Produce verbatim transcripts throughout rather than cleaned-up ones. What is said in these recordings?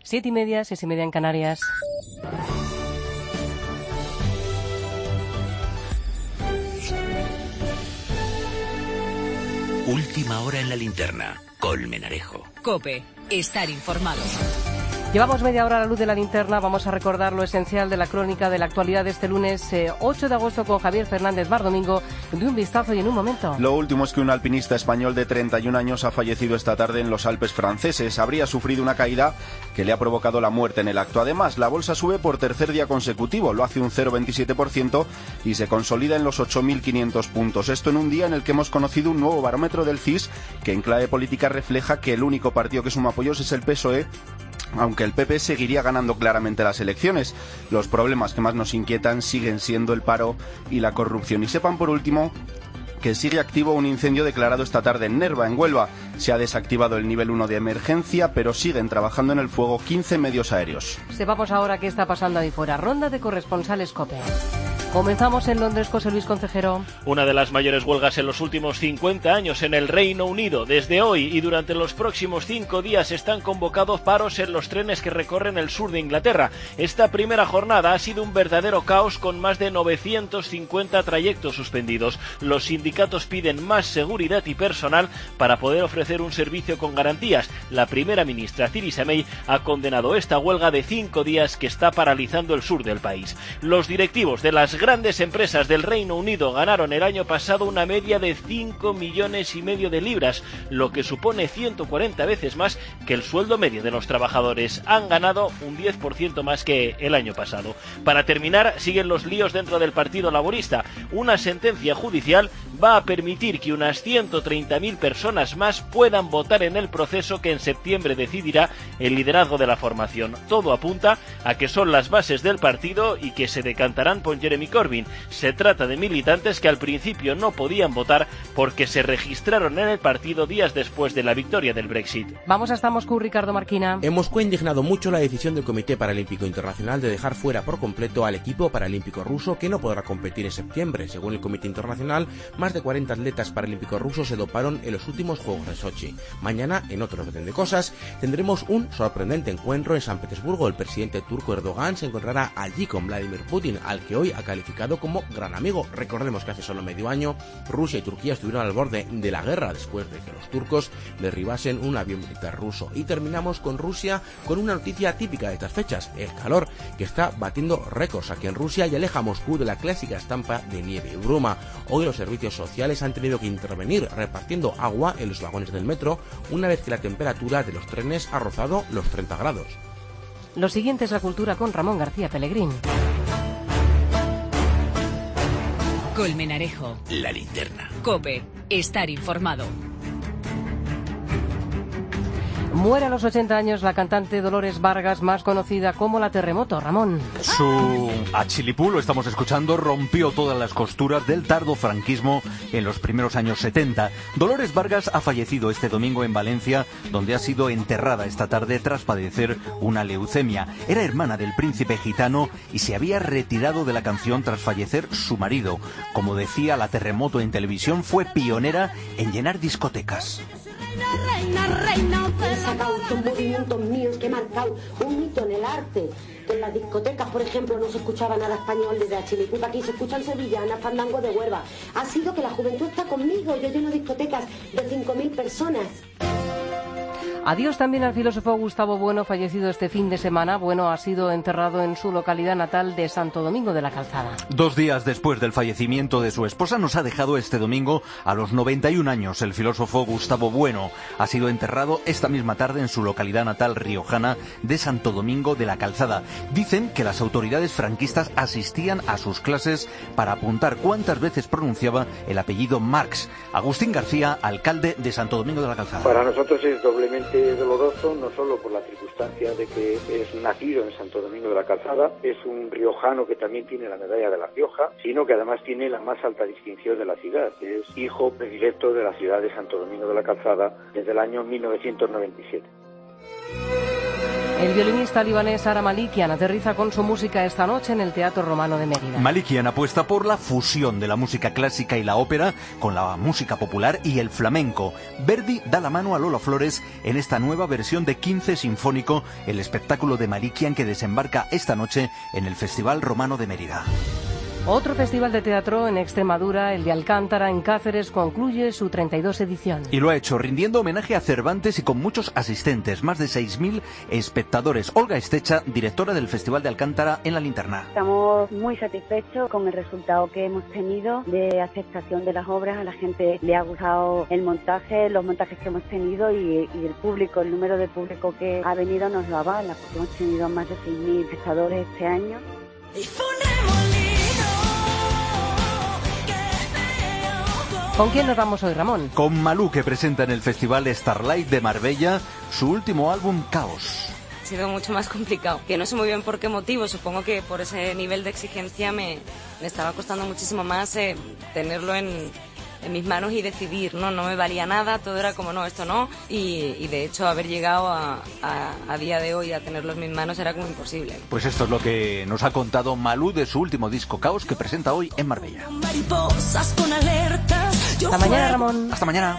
Siete y media, seis y media en Canarias. Última hora en la linterna. Colmenarejo. COPE. Estar informados. Llevamos media hora a la luz de la linterna. Vamos a recordar lo esencial de la crónica de la actualidad de este lunes eh, ocho de agosto con Javier Fernández Bardomingo. De un vistazo y en un momento. Lo último es que un alpinista español de treinta y un años ha fallecido esta tarde en los Alpes franceses. Habría sufrido una caída que le ha provocado la muerte en el acto. Además, la bolsa sube por tercer día consecutivo. Lo hace un cero coma veintisiete por ciento y se consolida en los ocho mil quinientos puntos. Esto en un día en el que hemos conocido un nuevo barómetro del C I S que en clave política refleja que el único partido que suma apoyos es el P S O E, aunque el P P seguiría ganando claramente las elecciones. Los problemas que más nos inquietan siguen siendo el paro y la corrupción. Y sepan por último que sigue activo un incendio declarado esta tarde en Nerva, en Huelva. Se ha desactivado el nivel uno de emergencia, pero siguen trabajando en el fuego quince medios aéreos. Sepamos ahora qué está pasando ahí fuera. Ronda de corresponsales COPE. Comenzamos en Londres, José Luis Concejero. Una de las mayores huelgas en los últimos cincuenta años en el Reino Unido. Desde hoy y durante los próximos cinco días están convocados paros en los trenes que recorren el sur de Inglaterra. Esta primera jornada ha sido un verdadero caos con más de novecientos cincuenta trayectos suspendidos. Los sindicatos piden más seguridad y personal para poder ofrecer un servicio con garantías. La primera ministra Theresa May ha condenado esta huelga de cinco días que está paralizando el sur del país. Los directivos de las grandes empresas del Reino Unido ganaron el año pasado una media de cinco millones y medio de libras, lo que supone ciento cuarenta veces más que el sueldo medio de los trabajadores. Han ganado un diez por ciento más que el año pasado. Para terminar, siguen los líos dentro del Partido Laborista. Una sentencia judicial va a permitir que unas ciento treinta mil personas más puedan votar en el proceso que en septiembre decidirá el liderazgo de la formación. Todo apunta a que son las bases del partido y que se decantarán por Jeremy Corbyn. Se trata de militantes que al principio no podían votar porque se registraron en el partido días después de la victoria del Brexit. Vamos hasta Moscú, Ricardo Marquina. En Moscú ha indignado mucho la decisión del Comité Paralímpico Internacional de dejar fuera por completo al equipo paralímpico ruso, que no podrá competir en septiembre. Según el Comité Internacional, más de cuarenta atletas paralímpicos rusos se doparon en los últimos Juegos de Sochi. Mañana, en otro orden de cosas, tendremos un sorprendente encuentro en San Petersburgo. El presidente turco Erdogan se encontrará allí con Vladimir Putin, al que hoy ha calificado como gran amigo. Recordemos que hace solo medio año Rusia y Turquía estuvieron al borde de la guerra después de que los turcos derribasen un avión militar ruso. Y terminamos con Rusia con una noticia típica de estas fechas: el calor, que está batiendo récords aquí en Rusia y aleja a Moscú de la clásica estampa de nieve y bruma. Hoy los servicios sociales han tenido que intervenir repartiendo agua en los vagones del metro una vez que la temperatura de los trenes ha rozado los treinta grados. Lo siguiente es la cultura con Ramón García Pellegrín. Colmenarejo. La linterna. COPE. Estar informado. Muere a los ochenta años la cantante Dolores Vargas, más conocida como La Terremoto. Ramón. Su Achilipú, lo estamos escuchando, rompió todas las costuras del tardo franquismo en los primeros años setenta. Dolores Vargas ha fallecido este domingo en Valencia, donde ha sido enterrada esta tarde tras padecer una leucemia. Era hermana del príncipe gitano y se había retirado de la canción tras fallecer su marido. Como decía La Terremoto en televisión, fue pionera en llenar discotecas. Reina, reina, he sacado estos movimientos míos que he marcado un hito en el arte. En las discotecas, por ejemplo, no se escuchaba nada español desde Achilipú. Aquí se escuchan sevillanas, fandango de Huelva. Ha sido que la juventud está conmigo. Yo lleno discotecas de cinco mil personas. Adiós también al filósofo Gustavo Bueno, fallecido este fin de semana. Bueno ha sido enterrado en su localidad natal de Santo Domingo de la Calzada. Dos días después del fallecimiento de su esposa, nos ha dejado este domingo a los noventa y un años. El filósofo Gustavo Bueno ha sido enterrado esta misma tarde en su localidad natal riojana de Santo Domingo de la Calzada. Dicen que las autoridades franquistas asistían a sus clases para apuntar cuántas veces pronunciaba el apellido Marx. Agustín García, alcalde de Santo Domingo de la Calzada. Para nosotros es doblemente doloroso, no solo por la circunstancia de que es nacido en Santo Domingo de la Calzada, es un riojano que también tiene la medalla de La Rioja, sino que además tiene la más alta distinción de la ciudad, que es hijo predilecto de la ciudad de Santo Domingo de la Calzada desde el año mil novecientos noventa y siete. El violinista libanés Ara Malikian aterriza con su música esta noche en el Teatro Romano de Mérida. Malikian apuesta por la fusión de la música clásica y la ópera con la música popular y el flamenco. Verdi da la mano a Lola Flores en esta nueva versión de quince Sinfónico, el espectáculo de Malikian que desembarca esta noche en el Festival Romano de Mérida. Otro festival de teatro en Extremadura, el de Alcántara, en Cáceres, concluye su treinta y dos edición. Y lo ha hecho rindiendo homenaje a Cervantes y con muchos asistentes, más de seis mil espectadores. Olga Estecha, directora del Festival de Alcántara, en La Linterna. Estamos muy satisfechos con el resultado que hemos tenido de aceptación de las obras. A la gente le ha gustado el montaje, los montajes que hemos tenido y, y el público, el número de público que ha venido nos lo avala, porque hemos tenido más de seis mil espectadores este año. ¿Con quién nos vamos hoy, Ramón? Con Malú, que presenta en el Festival Starlight de Marbella su último álbum, Caos. Ha sido mucho más complicado, que no sé muy bien por qué motivo, supongo que por ese nivel de exigencia me, me estaba costando muchísimo más eh, tenerlo en, en mis manos y decidir, no, no me valía nada, todo era como no, esto no, y, y de hecho haber llegado a, a, a día de hoy a tenerlo en mis manos era como imposible. Pues esto es lo que nos ha contado Malú de su último disco, Caos, que presenta hoy en Marbella. Mariposas con alertas. Hasta mañana, Ramón. Hasta mañana.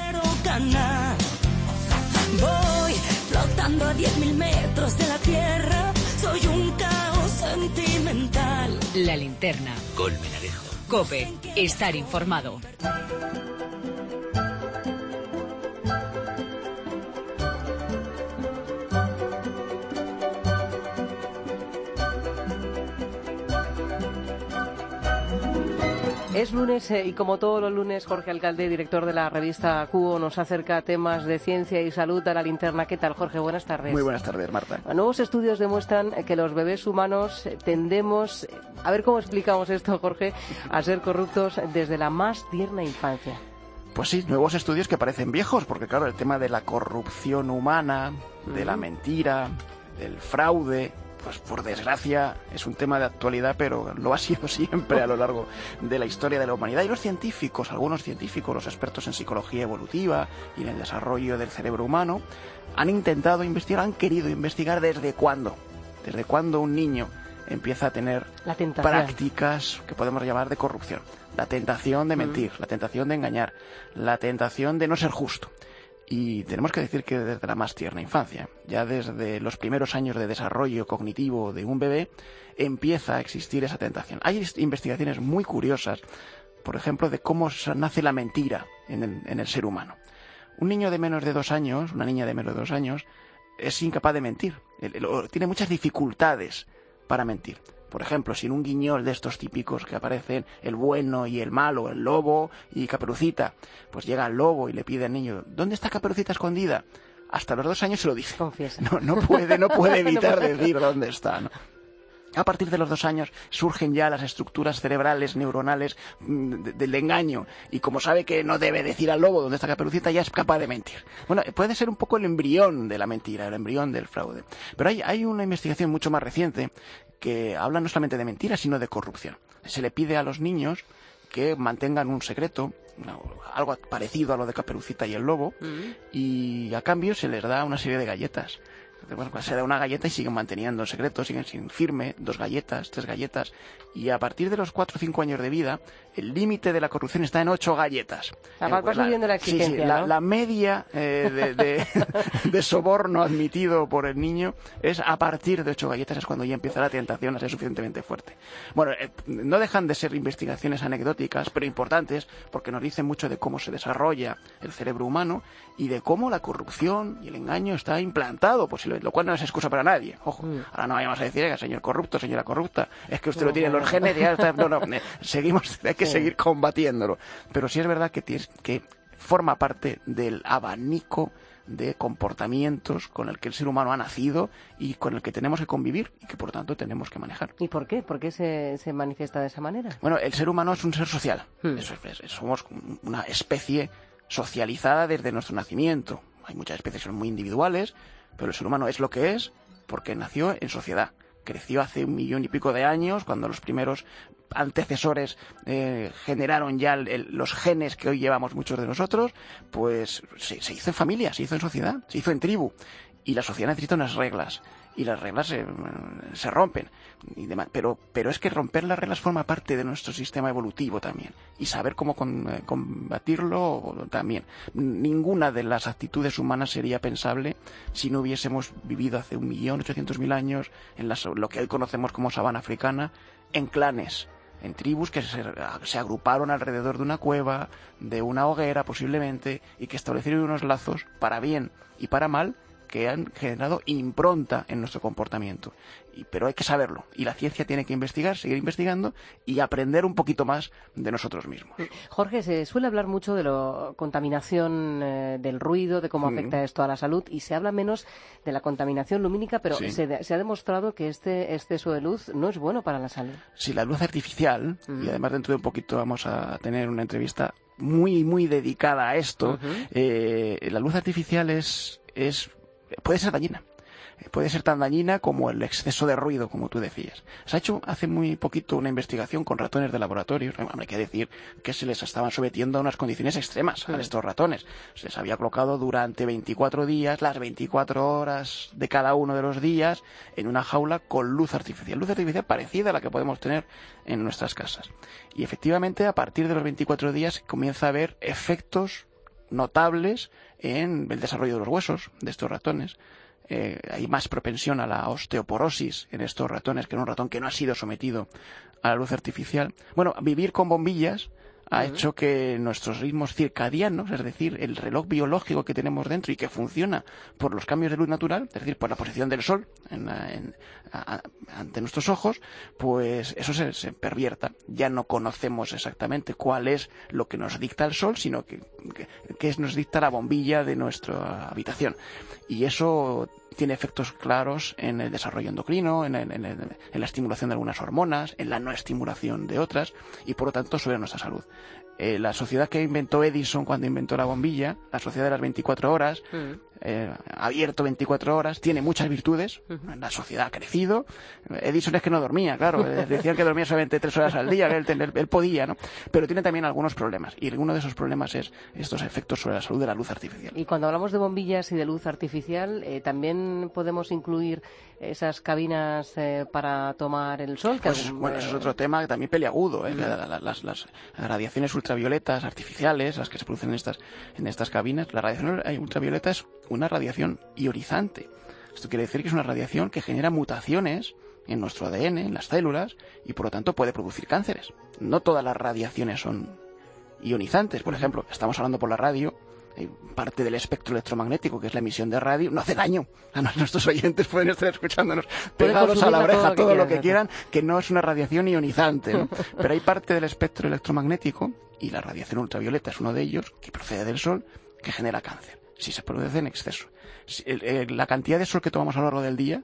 Voy flotando a diez mil metros de la tierra. Soy un caos sentimental. La Linterna. Con Menarejo. COPE. Estar informado. Es lunes eh, y como todos los lunes, Jorge Alcalde, director de la revista Cubo, nos acerca a temas de ciencia y salud a La Linterna. ¿Qué tal, Jorge? Buenas tardes. Muy buenas tardes, Marta. Nuevos estudios demuestran que los bebés humanos tendemos, a ver cómo explicamos esto, Jorge, a ser corruptos desde la más tierna infancia. Pues sí, nuevos estudios que parecen viejos, porque claro, el tema de la corrupción humana, de la mentira, del fraude, pues por desgracia es un tema de actualidad, pero lo ha sido siempre a lo largo de la historia de la humanidad. Y los científicos, algunos científicos, los expertos en psicología evolutiva y en el desarrollo del cerebro humano, han intentado investigar, han querido investigar desde cuándo, desde cuándo un niño empieza a tener prácticas que podemos llamar de corrupción. La tentación de mentir, mm. la tentación de engañar, la tentación de no ser justo. Y tenemos que decir que desde la más tierna infancia, ya desde los primeros años de desarrollo cognitivo de un bebé, empieza a existir esa tentación. Hay investigaciones muy curiosas, por ejemplo, de cómo nace la mentira en el, en el ser humano. Un niño de menos de dos años, una niña de menos de dos años, es incapaz de mentir. Tiene muchas dificultades para mentir. Por ejemplo, si en un guiñol de estos típicos que aparecen el bueno y el malo, el lobo y Caperucita, pues llega el lobo y le pide al niño, ¿dónde está Caperucita escondida? Hasta los dos años se lo dice. Confiesa. No, no puede, no puede evitar no puede. decir dónde está, ¿no? A partir de los dos años surgen ya las estructuras cerebrales, neuronales de, del engaño. Y como sabe que no debe decir al lobo dónde está Caperucita, ya es capaz de mentir. Bueno, puede ser un poco el embrión de la mentira, el embrión del fraude. Pero hay, hay una investigación mucho más reciente que habla no solamente de mentira, sino de corrupción. Se le pide a los niños que mantengan un secreto, algo parecido a lo de Caperucita y el lobo, mm. y a cambio se les da una serie de galletas. Bueno, pues se da una galleta y siguen manteniendo el secreto, siguen sin firme, dos galletas, tres galletas, y a partir de los cuatro o cinco años de vida, el límite de la corrupción está en ocho galletas. La, eh, pues, la, subiendo la exigencia, sí, sí, ¿no? la, la media eh, de, de, de soborno admitido por el niño es a partir de ocho galletas, es cuando ya empieza la tentación a ser suficientemente fuerte. Bueno, eh, no dejan de ser investigaciones anecdóticas, pero importantes, porque nos dicen mucho de cómo se desarrolla el cerebro humano y de cómo la corrupción y el engaño está implantado, posiblemente, lo cual no es excusa para nadie. Ojo, mm. ahora no vayamos a decir, eh, señor corrupto, señora corrupta, es que usted no, lo tiene en los genes, ya está, no, no, seguimos, hay que sí. seguir combatiéndolo. Pero sí es verdad que, tienes, que forma parte del abanico de comportamientos con el que el ser humano ha nacido y con el que tenemos que convivir y que por tanto tenemos que manejar. ¿Y por qué? ¿Por qué se, se manifiesta de esa manera? Bueno, el ser humano es un ser social. Hmm. Es, es, somos una especie socializada desde nuestro nacimiento. Hay muchas especies que son muy individuales, pero el ser humano es lo que es porque nació en sociedad. Creció hace un millón y pico de años, cuando los primeros antecesores eh, generaron ya el, el, los genes que hoy llevamos muchos de nosotros, pues se, se hizo en familia, se hizo en sociedad, se hizo en tribu. y la sociedad necesita unas reglas. Y las reglas se, se rompen. Y demás. Pero, pero es que romper las reglas forma parte de nuestro sistema evolutivo también. Y saber cómo con, eh, combatirlo también. Ninguna de las actitudes humanas sería pensable si no hubiésemos vivido hace un millón ochocientos mil años en la, lo que hoy conocemos como sabana africana, en clanes, en tribus que se, se agruparon alrededor de una cueva, de una hoguera posiblemente, y que establecieron unos lazos para bien y para mal, que han generado impronta en nuestro comportamiento. Y, pero hay que saberlo. Y la ciencia tiene que investigar, seguir investigando y aprender un poquito más de nosotros mismos. Jorge, se suele hablar mucho de la contaminación eh, del ruido, de cómo afecta mm. esto a la salud, y se habla menos de la contaminación lumínica, pero sí. se, se ha demostrado que este exceso de luz no es bueno para la salud. Sí, la luz artificial, mm. y además dentro de un poquito vamos a tener una entrevista muy, muy dedicada a esto, uh-huh. eh, la luz artificial es... es puede ser dañina. Puede ser tan dañina como el exceso de ruido, como tú decías. Se ha hecho hace muy poquito una investigación con ratones de laboratorio. Hay que decir que se les estaban sometiendo a unas condiciones extremas a estos ratones. Se les había colocado durante veinticuatro días, las veinticuatro horas de cada uno de los días, en una jaula con luz artificial. Luz artificial parecida a la que podemos tener en nuestras casas. Y efectivamente, a partir de los veinticuatro días comienza a haber efectos notables en el desarrollo de los huesos de estos ratones. Eh, hay más propensión a la osteoporosis en estos ratones que en un ratón que no ha sido sometido a la luz artificial. Bueno, vivir con bombillas ha uh-huh. hecho que nuestros ritmos circadianos, es decir, el reloj biológico que tenemos dentro y que funciona por los cambios de luz natural, es decir, por la posición del sol en, en, a, ante nuestros ojos, pues eso se, se pervierta. Ya no conocemos exactamente cuál es lo que nos dicta el sol, sino que, que, que nos dicta la bombilla de nuestra habitación. Y eso tiene efectos claros en el desarrollo endocrino, en, en, en, en la estimulación de algunas hormonas, en la no estimulación de otras, y por lo tanto sobre nuestra salud. Eh, la sociedad que inventó Edison cuando inventó la bombilla, la sociedad de las veinticuatro horas, uh-huh. eh, abierto veinticuatro horas, tiene muchas virtudes. Uh-huh. La sociedad ha crecido. Edison es que no dormía, claro. Decían que dormía solamente tres horas al día, él, él, él podía, ¿no? Pero tiene también algunos problemas. Y uno de esos problemas es estos efectos sobre la salud de la luz artificial. Y cuando hablamos de bombillas y de luz artificial, eh, también podemos incluir esas cabinas eh, para tomar el sol. Que pues, algún, bueno, eso es otro tema también peliagudo. ¿eh? Uh-huh. la, la, las, las radiaciones ultravioletas artificiales, las que se producen en estas, en estas cabinas, la radiación ultravioleta es una radiación ionizante. Esto quiere decir que es una radiación que genera mutaciones en nuestro A D N, en las células, y por lo tanto puede producir cánceres. No todas las radiaciones son ionizantes. Por ejemplo, estamos hablando por la radio, parte del espectro electromagnético, que es la emisión de radio, no hace daño. A nuestros oyentes pueden estar escuchándonos pegados a la oreja todo lo que quieran, que no es una radiación ionizante, ¿no? Pero hay parte del espectro electromagnético, y la radiación ultravioleta es uno de ellos, que procede del sol, que genera cáncer, si se produce en exceso. Si, el, el, la cantidad de sol que tomamos a lo largo del día,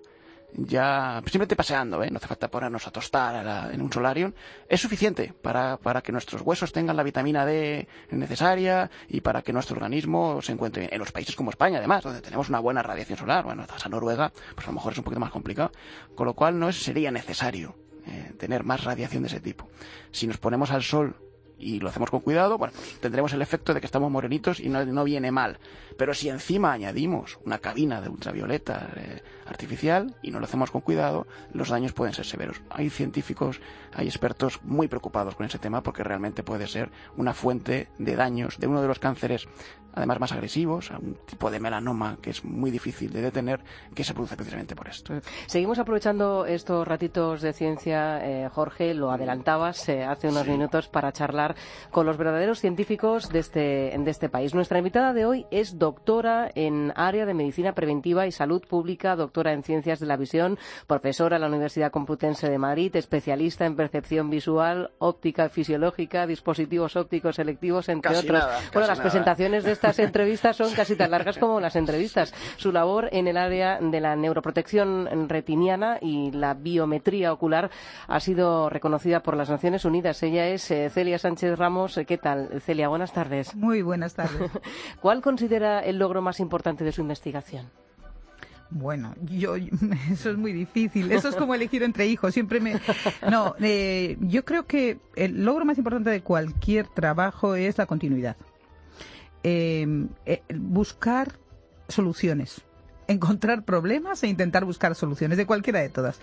ya simplemente paseando, ¿eh? No hace falta ponernos a tostar a la, en un solarium, es suficiente para, para que nuestros huesos tengan la vitamina D necesaria y para que nuestro organismo se encuentre bien. En los países como España, además, donde tenemos una buena radiación solar, bueno, a Noruega, pues a lo mejor es un poquito más complicado, con lo cual no es, sería necesario eh, tener más radiación de ese tipo. Si nos ponemos al sol y lo hacemos con cuidado, bueno, pues tendremos el efecto de que estamos morenitos y no, no viene mal. Pero si encima añadimos una cabina de ultravioleta eh, artificial y no lo hacemos con cuidado, los daños pueden ser severos. Hay científicos, hay expertos muy preocupados con ese tema porque realmente puede ser una fuente de daños de uno de los cánceres, además más agresivos, un tipo de melanoma que es muy difícil de detener, que se produce precisamente por esto. Seguimos aprovechando estos ratitos de ciencia, eh, Jorge, lo adelantabas eh, hace unos sí. minutos para charlar con los verdaderos científicos de este, de este país. Nuestra invitada de hoy es doctora en área de medicina preventiva y salud pública, doctora en ciencias de la visión, profesora en la Universidad Complutense de Madrid, especialista en percepción visual, óptica fisiológica, dispositivos ópticos selectivos, entre casi otros. Nada, bueno, las nada. presentaciones de estas entrevistas son casi tan largas como las entrevistas. Su labor en el área de la neuroprotección retiniana y la biometría ocular ha sido reconocida por las Naciones Unidas. Ella es eh, Celia Sánchez Ramos. ¿Qué tal, Celia? Buenas tardes. Muy buenas tardes. ¿Cuál considera el logro más importante de su investigación? Bueno, yo, eso es muy difícil. Eso es como elegir entre hijos. Siempre me. No, eh, yo creo que el logro más importante de cualquier trabajo es la continuidad. Eh, eh, buscar soluciones. encontrar problemas e intentar buscar soluciones, de cualquiera de todas.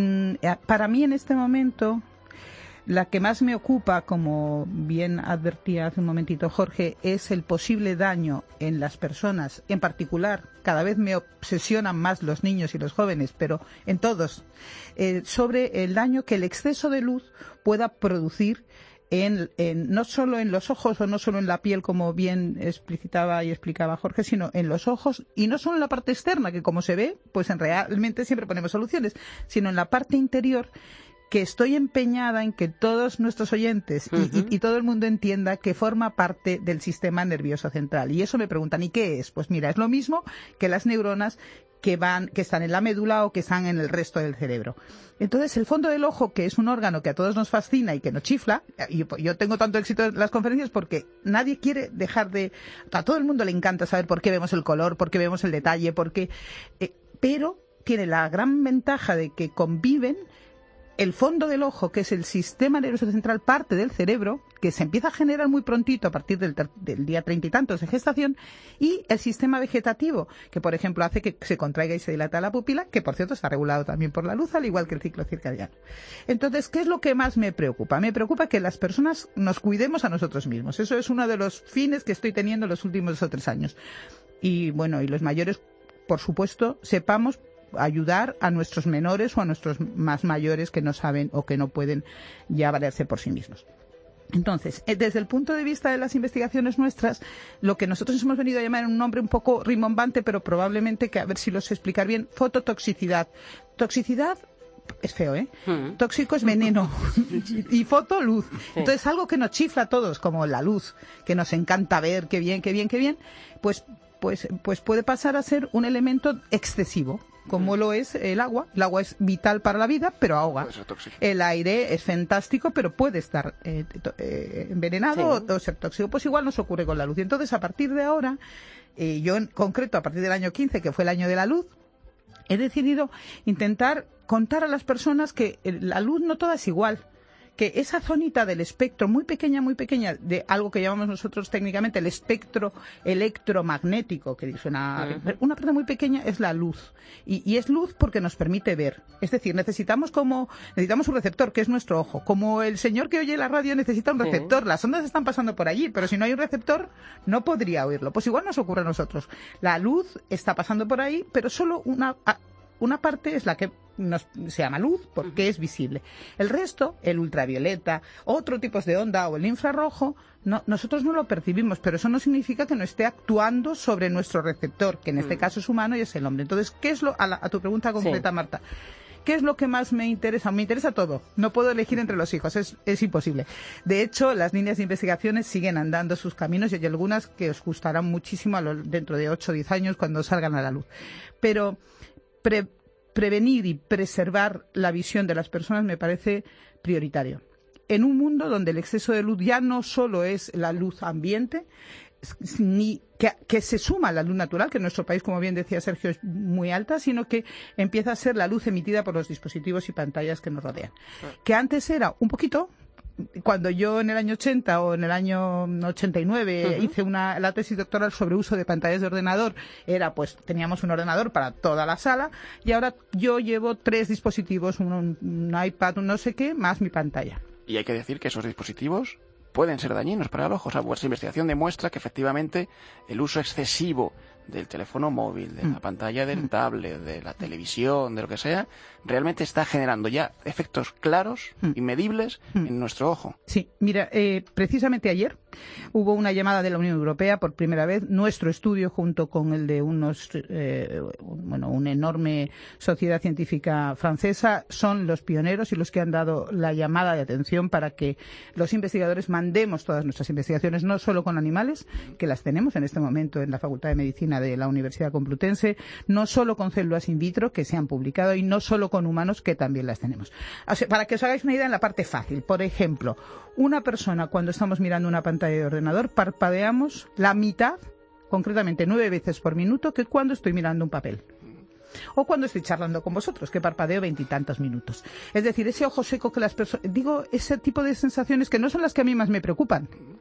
Para mí en este momento, la que más me ocupa, como bien advertía hace un momentito Jorge, es el posible daño en las personas. En particular, cada vez me obsesionan más los niños y los jóvenes, pero en todos, eh, sobre el daño que el exceso de luz pueda producir En, en, no solo en los ojos o no solo en la piel, como bien explicitaba y explicaba Jorge, sino en los ojos, y no solo en la parte externa, que como se ve, pues en realmente siempre ponemos soluciones, sino en la parte interior, que estoy empeñada en que todos nuestros oyentes y, uh-huh. y, y todo el mundo entienda que forma parte del sistema nervioso central. Y eso me preguntan, ¿y qué es? Pues mira, es lo mismo que las neuronas que van, que están en la médula o que están en el resto del cerebro. Entonces, el fondo del ojo, que es un órgano que a todos nos fascina y que nos chifla, y yo tengo tanto éxito en las conferencias porque nadie quiere dejar de... A todo el mundo le encanta saber por qué vemos el color, por qué vemos el detalle, por qué... Eh, pero tiene la gran ventaja de que conviven el fondo del ojo, que es el sistema nervioso central, parte del cerebro, que se empieza a generar muy prontito a partir del, ter- del día treinta y tantos de gestación, y el sistema vegetativo, que por ejemplo hace que se contraiga y se dilata la pupila, que por cierto está regulado también por la luz, al igual que el ciclo circadiano. Entonces, ¿qué es lo que más me preocupa? Me preocupa que las personas nos cuidemos a nosotros mismos. Eso es uno de los fines que estoy teniendo los últimos dos o tres años. Y bueno, y los mayores, por supuesto, sepamos ayudar a nuestros menores o a nuestros más mayores que no saben o que no pueden ya valerse por sí mismos. Entonces, desde el punto de vista de las investigaciones nuestras, lo que nosotros hemos venido a llamar en un nombre un poco rimbombante, pero probablemente, que a ver si lo sé explicar bien, fototoxicidad. Toxicidad es feo, ¿eh? Mm. Tóxico es veneno. y, y foto, luz. Entonces, algo que nos chifla a todos, como la luz, que nos encanta ver, qué bien, qué bien, qué bien, pues, pues, pues puede pasar a ser un elemento excesivo, como lo es el agua. El agua es vital para la vida, pero ahoga. El aire es fantástico, pero puede estar eh, eh, envenenado, sí, o, o ser tóxico. Pues igual nos ocurre con la luz. Y entonces, a partir de ahora, eh, yo en concreto, a partir del año quince, que fue el año de la luz, he decidido intentar contar a las personas que la luz no toda es igual, que esa zonita del espectro, muy pequeña, muy pequeña, de algo que llamamos nosotros técnicamente el espectro electromagnético, que suena, uh-huh. una parte muy pequeña es la luz. Y, y es luz porque nos permite ver. Es decir, necesitamos como, necesitamos un receptor, que es nuestro ojo. Como el señor que oye la radio necesita un receptor. Uh-huh. Las ondas están pasando por allí, pero si no hay un receptor, no podría oírlo. Pues igual nos ocurre a nosotros. La luz está pasando por ahí, pero solo una... Una parte es la que nos, se llama luz, porque uh-huh. es visible. El resto, el ultravioleta, otro tipo de onda o el infrarrojo, no, nosotros no lo percibimos, pero eso no significa que no esté actuando sobre nuestro receptor, que en este uh-huh. caso es humano y es el hombre. Entonces, ¿qué es lo, a, la, a tu pregunta concreta, sí. Marta? ¿Qué es lo que más me interesa? Me interesa todo. No puedo elegir entre los hijos, es, es imposible. De hecho, las líneas de investigaciones siguen andando sus caminos y hay algunas que os gustarán muchísimo a lo, dentro de ocho o diez años cuando salgan a la luz. Pero Pre- prevenir y preservar la visión de las personas me parece prioritario. En un mundo donde el exceso de luz ya no solo es la luz ambiente, ni que, que se suma a la luz natural, que en nuestro país, como bien decía Sergio, es muy alta, sino que empieza a ser la luz emitida por los dispositivos y pantallas que nos rodean. Que antes era un poquito... Cuando yo en el año ochenta o en el año ochenta y nueve uh-huh. hice una, la tesis doctoral sobre uso de pantallas de ordenador, era pues teníamos un ordenador para toda la sala y ahora yo llevo tres dispositivos, un, un iPad, un no sé qué, más mi pantalla. Y hay que decir que esos dispositivos pueden ser dañinos para el ojo. O sea, vuestra investigación demuestra que efectivamente el uso excesivo del teléfono móvil, de mm. la pantalla del mm. tablet, de la televisión, de lo que sea, realmente está generando ya efectos claros mm. y medibles mm. en nuestro ojo. Sí, mira, eh, precisamente ayer hubo una llamada de la Unión Europea por primera vez. Nuestro estudio, junto con el de unos, eh, bueno, una enorme sociedad científica francesa, son los pioneros y los que han dado la llamada de atención para que los investigadores mandemos todas nuestras investigaciones, no solo con animales, que las tenemos en este momento en la Facultad de Medicina de la Universidad Complutense, no solo con células in vitro que se han publicado y no solo con humanos que también las tenemos. O sea, para que os hagáis una idea en la parte fácil, por ejemplo, una persona cuando estamos mirando una pantalla de ordenador parpadeamos la mitad, concretamente nueve veces por minuto, que cuando estoy mirando un papel. O cuando estoy charlando con vosotros, que parpadeo veintitantos minutos. Es decir, ese ojo seco que las personas... Digo, ese tipo de sensaciones que no son las que a mí más me preocupan.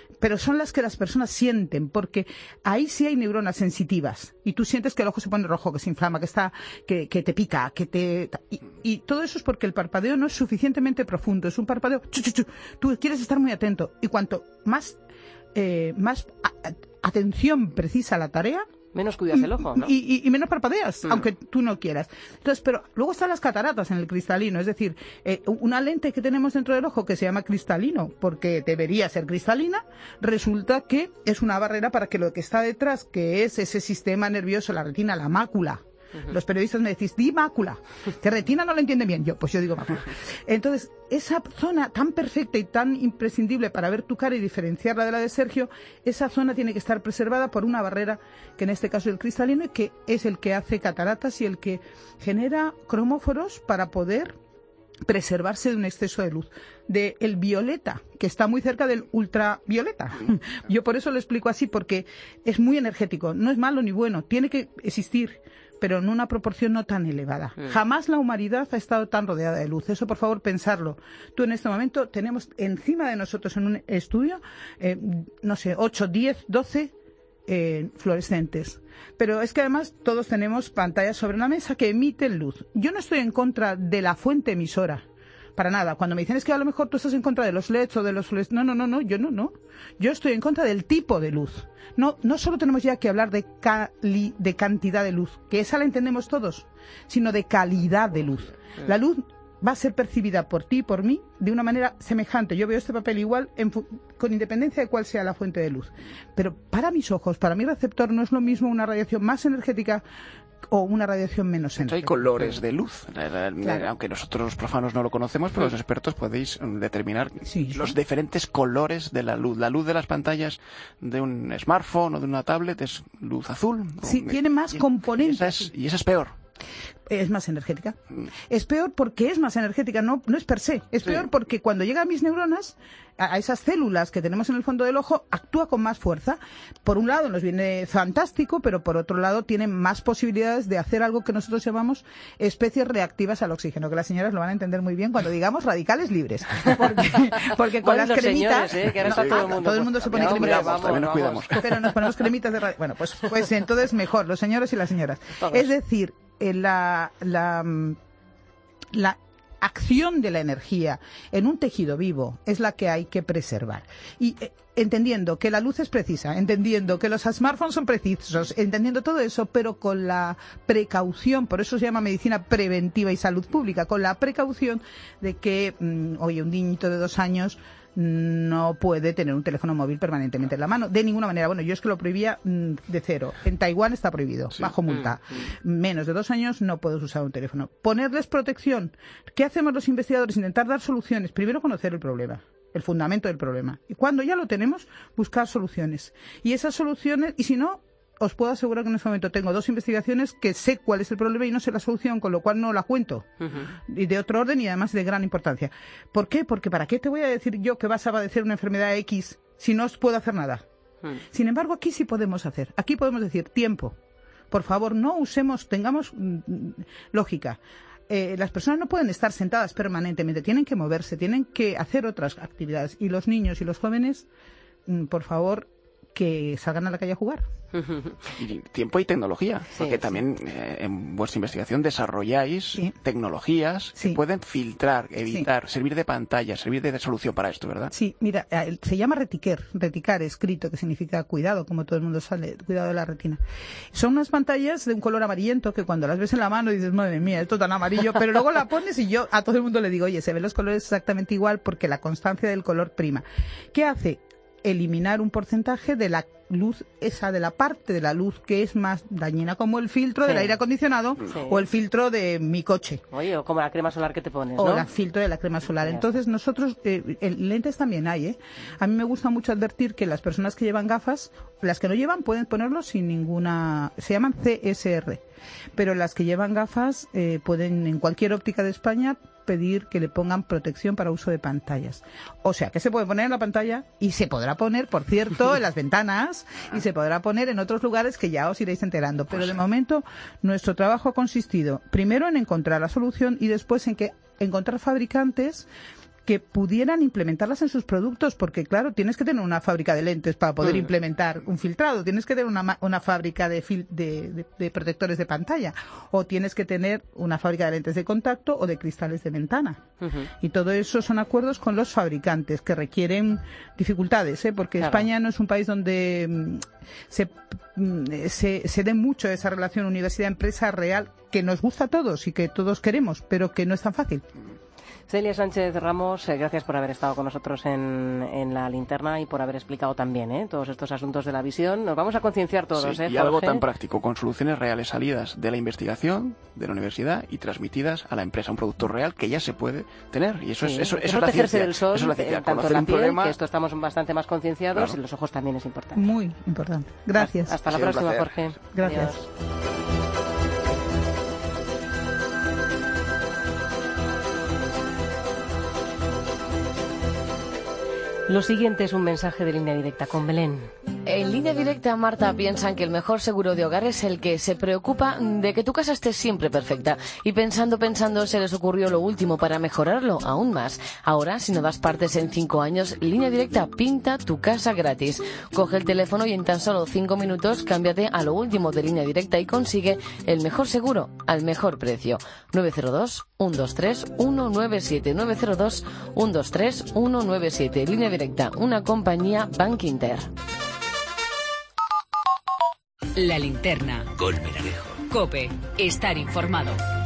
pero son las que las personas sienten, porque ahí sí hay neuronas sensitivas y tú sientes que el ojo se pone rojo, que se inflama, que está, que, que te pica, que te y, y todo eso es porque el parpadeo no es suficientemente profundo, es un parpadeo chu, chu, chu. Tú quieres estar muy atento y cuanto más eh, más a, a, atención precisa la tarea, menos cuidas el ojo, ¿no? Y, y, y menos parpadeas, mm. aunque tú no quieras. Entonces, pero luego están las cataratas en el cristalino, es decir, eh, una lente que tenemos dentro del ojo que se llama cristalino, porque debería ser cristalina, resulta que es una barrera para que lo que está detrás, que es ese sistema nervioso, la retina, la mácula. Uh-huh. Los periodistas me decís, di mácula, que retina no lo entiende bien. Yo, pues yo digo mácula. Entonces, esa zona tan perfecta y tan imprescindible para ver tu cara y diferenciarla de la de Sergio, esa zona tiene que estar preservada por una barrera, que en este caso es el cristalino, y que es el que hace cataratas y el que genera cromóforos para poder preservarse de un exceso de luz, de el violeta, que está muy cerca del ultravioleta. Yo por eso lo explico así, porque es muy energético, no es malo ni bueno, tiene que existir, pero en una proporción no tan elevada. Mm. Jamás la humanidad ha estado tan rodeada de luz. Eso, por favor, pensarlo. Tú, en este momento, tenemos encima de nosotros en un estudio, eh, no sé, ocho, diez, doce eh, fluorescentes. Pero es que además todos tenemos pantallas sobre la mesa que emiten luz. Yo no estoy en contra de la fuente emisora. Para nada. Cuando me dicen es que a lo mejor tú estás en contra de los L E Ds o de los fluorescentes. No, no, no, no, yo no, no. Yo estoy en contra del tipo de luz. No, no solo tenemos ya que hablar de cali, de cantidad de luz, que esa la entendemos todos, sino de calidad de luz. La luz va a ser percibida por ti y por mí de una manera semejante. Yo veo este papel igual en con independencia de cuál sea la fuente de luz. Pero para mis ojos, para mi receptor, no es lo mismo una radiación más energética o una radiación menos energética. Hay colores de luz, claro. Aunque nosotros los profanos no lo conocemos, pero los expertos podéis determinar sí, los sí. diferentes colores de la luz. La luz de las pantallas de un smartphone o de una tablet es luz azul. Sí, o, tiene más y, componentes. Y esa, es, y esa es peor. Es más energética. Es peor porque es más energética, no, no es per se. Es sí. peor porque cuando llega a mis neuronas, a, a esas células que tenemos en el fondo del ojo, actúa con más fuerza. Por un lado nos viene fantástico, pero por otro lado tiene más posibilidades de hacer algo que nosotros llamamos especies reactivas al oxígeno, que las señoras lo van a entender muy bien cuando digamos radicales libres. Porque, porque con las cremitas... Señores, ¿eh? Que ahora está no, todo el mundo, todo el mundo se pone hombre, cremitas. Vamos, también nos cuidamos. Pero nos ponemos cremitas de radio. Bueno, pues, pues entonces mejor, los señores y las señoras. Todos. Es decir, La, la, la acción de la energía en un tejido vivo es la que hay que preservar. Y eh, entendiendo que la luz es precisa, entendiendo que los smartphones son precisos, entendiendo todo eso, pero con la precaución, por eso se llama medicina preventiva y salud pública, con la precaución de que, mmm, oye, un niñito de dos años no puede tener un teléfono móvil permanentemente en la mano, de ninguna manera. Bueno, yo es que lo prohibía mm, de cero. En Taiwán está prohibido, sí. bajo multa. Mm, mm. Menos de dos años no puedes usar un teléfono. Ponerles protección. ¿Qué hacemos los investigadores? Intentar dar soluciones. Primero conocer el problema, el fundamento del problema. Y cuando ya lo tenemos, buscar soluciones. Y esas soluciones, y si no, os puedo asegurar que en este momento tengo dos investigaciones que sé cuál es el problema y no sé la solución, con lo cual no la cuento. Uh-huh. Y de otro orden y además de gran importancia. ¿Por qué? Porque ¿para qué te voy a decir yo que vas a padecer una enfermedad X si no os puedo hacer nada? Uh-huh. Sin embargo, aquí sí podemos hacer. Aquí podemos decir tiempo. Por favor, no usemos, tengamos mm, lógica. Eh, las personas no pueden estar sentadas permanentemente, tienen que moverse, tienen que hacer otras actividades. Y los niños y los jóvenes, mm, por favor, que salgan a la calle a jugar. Y tiempo y tecnología, sí, porque sí. también eh, en vuestra investigación desarrolláis sí. tecnologías sí. que pueden filtrar, evitar, sí. servir de pantalla, servir de, de solución para esto, ¿verdad? Sí, mira, se llama retiquer, reticar escrito, que significa cuidado, como todo el mundo sabe, cuidado de la retina. Son unas pantallas de un color amarillento que cuando las ves en la mano dices, madre mía, esto tan amarillo, pero luego la pones y yo a todo el mundo le digo, oye, se ven los colores exactamente igual porque la constancia del color prima. ¿Qué hace? Eliminar un porcentaje de la luz, esa de la parte de la luz que es más dañina, como el filtro sí. del aire acondicionado sí. o el filtro de mi coche. Oye, o como la crema solar que te pones, o ¿no? el filtro de la crema solar. Entonces nosotros, eh, en lentes también hay, ¿eh? A mí me gusta mucho advertir que las personas que llevan gafas, las que no llevan pueden ponerlo sin ninguna, se llaman C S R, pero las que llevan gafas eh, pueden en cualquier óptica de España pedir que le pongan protección para uso de pantallas. O sea, que se puede poner en la pantalla y se podrá poner, por cierto, en las ventanas y se podrá poner en otros lugares que ya os iréis enterando. Pero de momento nuestro trabajo ha consistido primero en encontrar la solución y después en que encontrar fabricantes que pudieran implementarlas en sus productos, porque claro, tienes que tener una fábrica de lentes para poder Mm. implementar un filtrado, tienes que tener una, ma- una fábrica de, fil- de, de- de protectores de pantalla, o tienes que tener una fábrica de lentes de contacto o de cristales de ventana. Ujú. Y todo eso son acuerdos con los fabricantes que requieren dificultades, ¿eh? Porque Claro. España no es un país donde mm, se, mm, se, se dé mucho esa relación universidad-empresa real que nos gusta a todos y que todos queremos, pero que no es tan fácil. Celia Sánchez Ramos, eh, gracias por haber estado con nosotros en, en la linterna y por haber explicado también ¿eh? todos estos asuntos de la visión. Nos vamos a concienciar todos, Sí, ¿eh, y algo Jorge? tan práctico, con soluciones reales salidas de la investigación, de la universidad y transmitidas a la empresa, un producto real que ya se puede tener. Y eso Sí, es, eso, que eso es la protegerse ciencia. del sol, Eso es la eh, ciencia. tanto Conocer la un piel, problema. que esto estamos bastante más concienciados, Claro. y los ojos también es importante. Muy importante. Gracias. Hasta la Ha sido un próxima, placer. Jorge. Gracias. Adiós. Lo siguiente es un mensaje de Línea Directa con Belén. En Línea Directa, Marta, piensan que el mejor seguro de hogar es el que se preocupa de que tu casa esté siempre perfecta. Y pensando, pensando, se les ocurrió lo último para mejorarlo aún más. Ahora, si no das partes en cinco años, Línea Directa pinta tu casa gratis. Coge el teléfono y en tan solo cinco minutos cámbiate a lo último de Línea Directa y consigue el mejor seguro al mejor precio. nueve cero dos, uno dos tres, uno nueve siete. nueve cero dos, uno dos tres, uno nueve siete. Línea Directa, una compañía Bank Inter. La linterna. Con Menarejo. COPE. Estar informado.